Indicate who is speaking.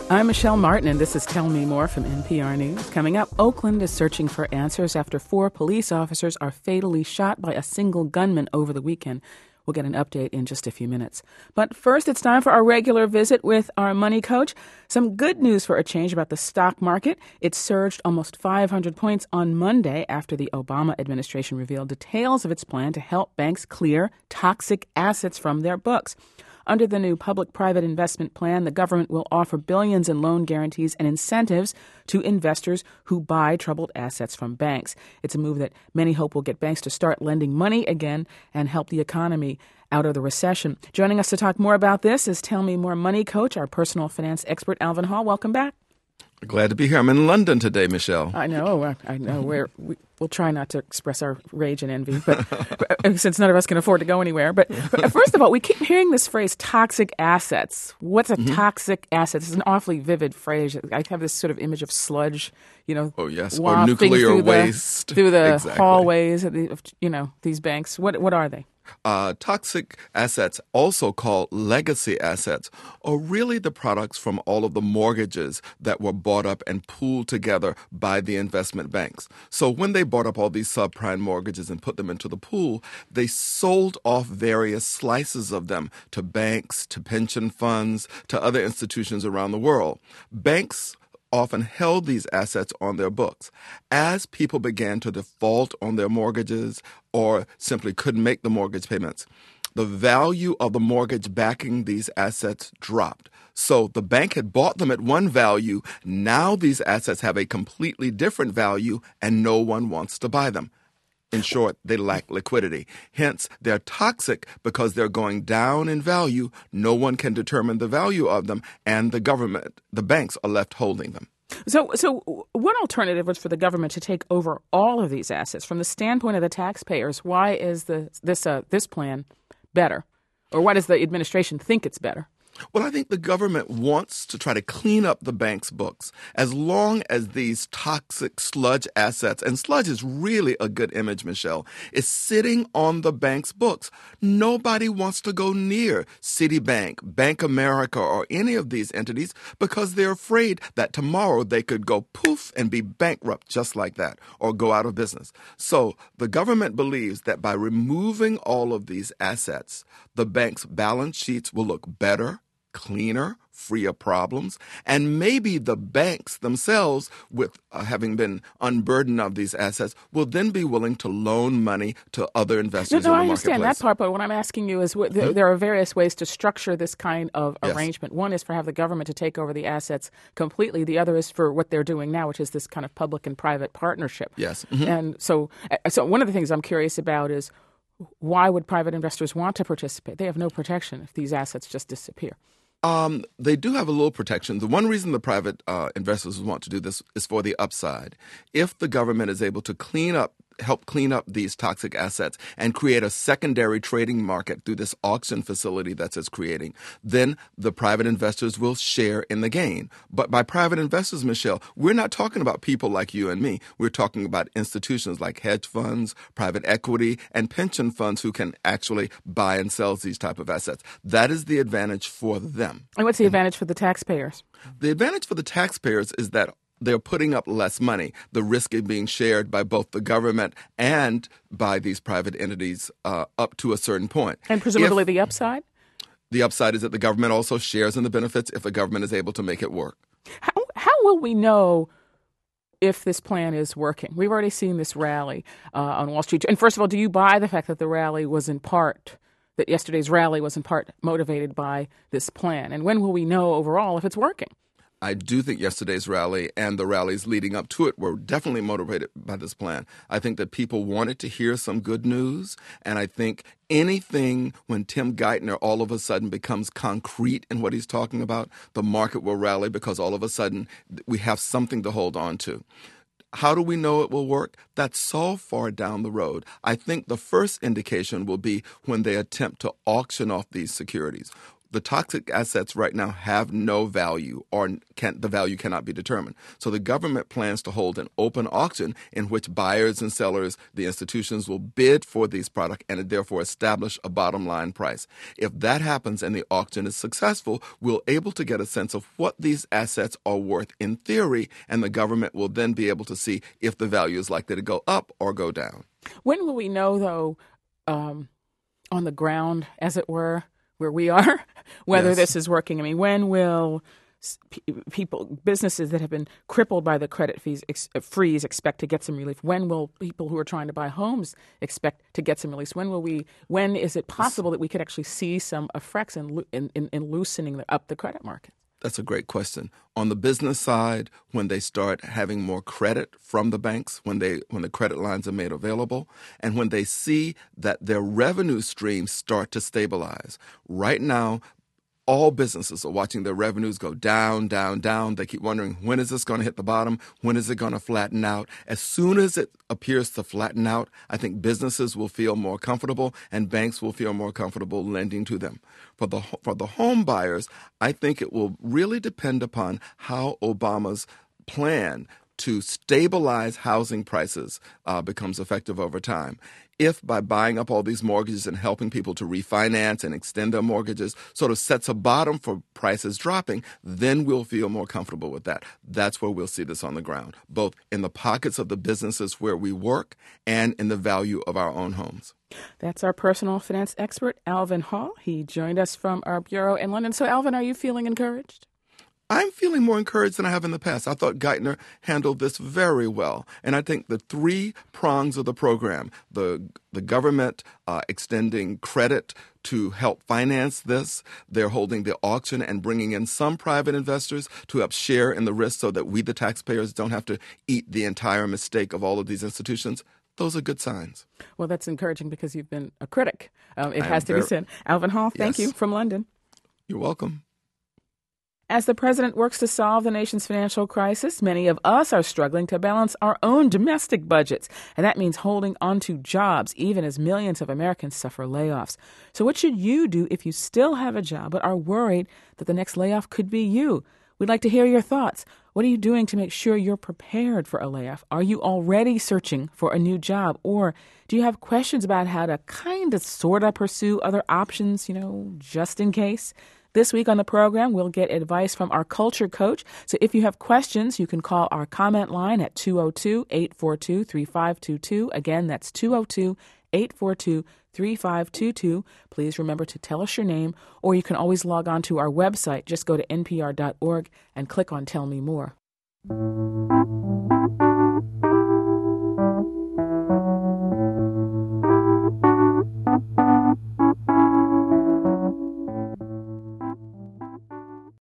Speaker 1: I'm Michelle Martin, and this is Tell Me More from NPR News. Coming up, Oakland is searching for answers after 4 police officers are fatally shot by a single gunman over the weekend. We'll get an update in just a few minutes. But first, it's time for our regular visit with our money coach. Some good news for a change about the stock market. It surged almost 500 points on Monday after the Obama administration revealed details of its plan to help banks clear toxic assets from their books. Under the new public-private investment plan, the government will offer billions in loan guarantees and incentives to investors who buy troubled assets from banks. It's a move that many hope will get banks to start lending money again and help the economy out of the recession. Joining us to talk more about this is Tell Me More money coach, our personal finance expert, Alvin Hall. Welcome back.
Speaker 2: Glad to be here. I'm in London today, Michelle.
Speaker 1: I know. We'll try not to express our rage and envy, but since none of us can afford to go anywhere. But first of all, we keep hearing this phrase, toxic assets. What's a toxic asset? It's an awfully vivid phrase. I have this sort of image of sludge,
Speaker 2: Oh, yes, or nuclear waste.
Speaker 1: Through the hallways of these banks. What are they?
Speaker 2: Toxic assets, also called legacy assets, are really the products from all of the mortgages that were bought up and pooled together by the investment banks. So when they bought up all these subprime mortgages and put them into the pool, they sold off various slices of them to banks, to pension funds, to other institutions around the world. Banks often held these assets on their books. As people began to default on their mortgages or simply couldn't make the mortgage payments, the value of the mortgage backing these assets dropped. So the bank had bought them at one value. Now these assets have a completely different value and no one wants to buy them. In short, they lack liquidity. Hence, they're toxic because they're going down in value. No one can determine the value of them, and the banks are left holding them.
Speaker 1: So one alternative was for the government to take over all of these assets. From the standpoint of the taxpayers, why is this plan better? Or why does the administration think it's better?
Speaker 2: Well, I think the government wants to try to clean up the bank's books. As long as these toxic sludge assets, and sludge is really a good image, Michelle, is sitting on the bank's books. Nobody wants to go near Citibank, Bank America, or any of these entities because they're afraid that tomorrow they could go poof and be bankrupt just like that or go out of business. So the government believes that by removing all of these assets, the bank's balance sheets will look better, cleaner, free of problems, and maybe the banks themselves, with having been unburdened of these assets, will then be willing to loan money to other investors in the marketplace.
Speaker 1: I understand that part, but what I'm asking you is there are various ways to structure this kind of arrangement. One is for have the government to take over the assets completely. The other is for what they're doing now, which is this kind of public and private partnership.
Speaker 2: Yes.
Speaker 1: And so one of the things I'm curious about is why would private investors want to participate? They have no protection if these assets just disappear.
Speaker 2: They do have a little protection. The one reason the private investors want to do this is for the upside. If the government is able to help clean up these toxic assets and create a secondary trading market through this auction facility that it's creating, then the private investors will share in the gain. But by private investors, Michelle, we're not talking about people like you and me. We're talking about institutions like hedge funds, private equity, and pension funds who can actually buy and sell these type of assets. That is the advantage for them.
Speaker 1: And what's the advantage for the taxpayers?
Speaker 2: The advantage for the taxpayers is that they're putting up less money. The risk is being shared by both the government and by these private entities up to a certain point.
Speaker 1: And presumably the upside?
Speaker 2: The upside is that the government also shares in the benefits if the government is able to make it work.
Speaker 1: How will we know if this plan is working? We've already seen this rally on Wall Street. And first of all, do you buy the fact that that yesterday's rally was in part motivated by this plan? And when will we know overall if it's working?
Speaker 2: I do think yesterday's rally and the rallies leading up to it were definitely motivated by this plan. I think that people wanted to hear some good news, and I think anything when Tim Geithner all of a sudden becomes concrete in what he's talking about, the market will rally because all of a sudden we have something to hold on to. How do we know it will work? That's so far down the road. I think the first indication will be when they attempt to auction off these securities. the toxic assets right now have no value, or the value cannot be determined. So the government plans to hold an open auction in which buyers and sellers, the institutions, will bid for these products and therefore establish a bottom line price. If that happens and the auction is successful, we'll able to get a sense of what these assets are worth in theory, and the government will then be able to see if the value is likely to go up or go down.
Speaker 1: When will we know, though, on the ground, as it were, where we are, whether
Speaker 2: Yes.
Speaker 1: this is working? I mean, when will businesses that have been crippled by the credit freeze expect to get some relief? When will people who are trying to buy homes expect to get some relief? When is it possible that we could actually see some effects in loosening up the credit market?
Speaker 2: That's a great question. On the business side, when they start having more credit from the banks, when the credit lines are made available, and when they see that their revenue streams start to stabilize. Right now, all businesses are watching their revenues go down, down, down. They keep wondering, when is this going to hit the bottom? When is it going to flatten out? As soon as it appears to flatten out, I think businesses will feel more comfortable and banks will feel more comfortable lending to them. For the home buyers, I think it will really depend upon how Obama's plan to stabilize housing prices becomes effective over time. If by buying up all these mortgages and helping people to refinance and extend their mortgages sort of sets a bottom for prices dropping, then we'll feel more comfortable with that. That's where we'll see this on the ground, both in the pockets of the businesses where we work and in the value of our own homes.
Speaker 1: That's our personal finance expert, Alvin Hall. He joined us from our bureau in London. So, Alvin, are you feeling encouraged?
Speaker 2: I'm feeling more encouraged than I have in the past. I thought Geithner handled this very well. And I think the three prongs of the program, the government extending credit to help finance this, they're holding the auction and bringing in some private investors to help share in the risk so that we, the taxpayers, don't have to eat the entire mistake of all of these institutions. Those are good signs.
Speaker 1: Well, that's encouraging because you've been a critic. It has to be said. Alvin Hall, thank you from London.
Speaker 2: You're welcome.
Speaker 1: As the president works to solve the nation's financial crisis, many of us are struggling to balance our own domestic budgets. And that means holding on to jobs, even as millions of Americans suffer layoffs. So what should you do if you still have a job but are worried that the next layoff could be you? We'd like to hear your thoughts. What are you doing to make sure you're prepared for a layoff? Are you already searching for a new job? Or do you have questions about how to sort of pursue other options, just in case? This week on the program, we'll get advice from our culture coach. So if you have questions, you can call our comment line at 202-842-3522. Again, that's 202-842-3522. Please remember to tell us your name, or you can always log on to our website. Just go to npr.org and click on Tell Me More.